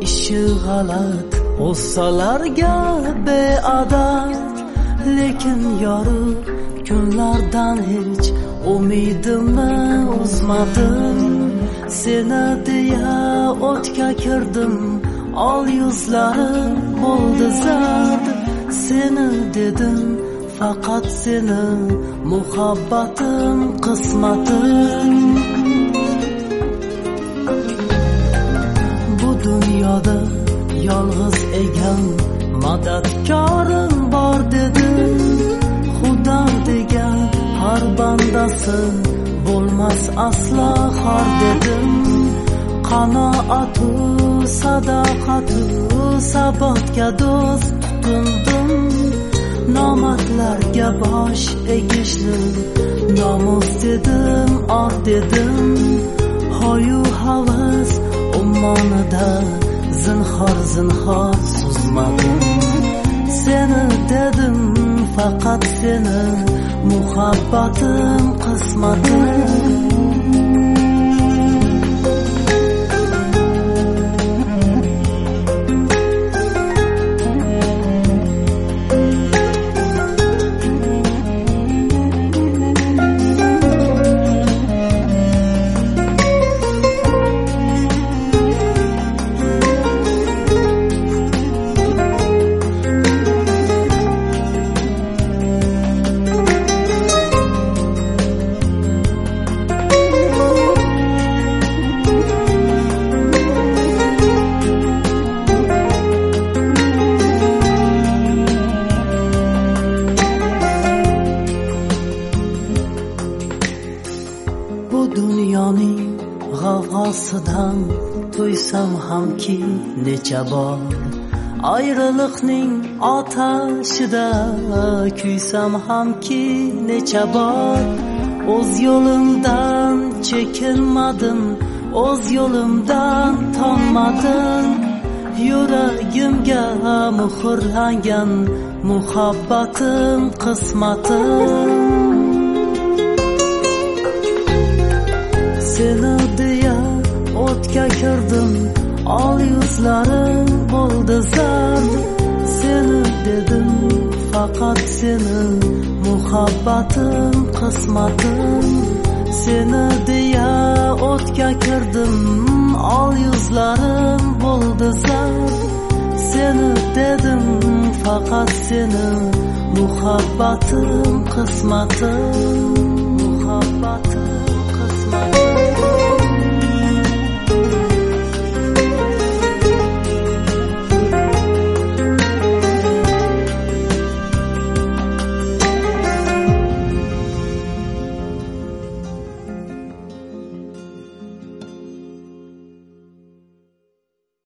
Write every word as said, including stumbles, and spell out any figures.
ishi g'alat o'ssalarga beadad, lekin yorug' kunlardan hech umidimni uzmadim. Seni deya o'tga kirdim, ol yuzlarim bo'ldi zard. Seni dedim, faqat seni, muhabbatim qismatim. Bu dunyoda yolg'iz egam, madadkorim bor dedim. Xudo degan har bandasi bo'lmas aslo xor dedim. Qanoatu sadoqatu sabotga do'st tutindim. Nomardlarga bosh egishni nomus dedim, or dedim. Hoyu havas ummonida zinhor zinhor suzmadim. Seni dedim, faqat seni, muhabbatim qismatim. Dunyoning g'avg'osidan to'ysam hamki necha bor, ayriliqning otashida kuysam hamki necha bor. O'z yo'limdan chekinmadim, o'z yo'limdan tonmadim. Yuragimga muhrlangan muhabbatim qismatim. Seni deya o'tga kirdim, ol yuzlarim bo'ldi zard. Seni dedim, faqat seni, muhabbatim qismatim. Seni deya o'tga kirdim, ol yuzlarim bo'ldi zard. Seni dedim, faqat seni, muhabbatim qismatim. Muhabbatim qismatim.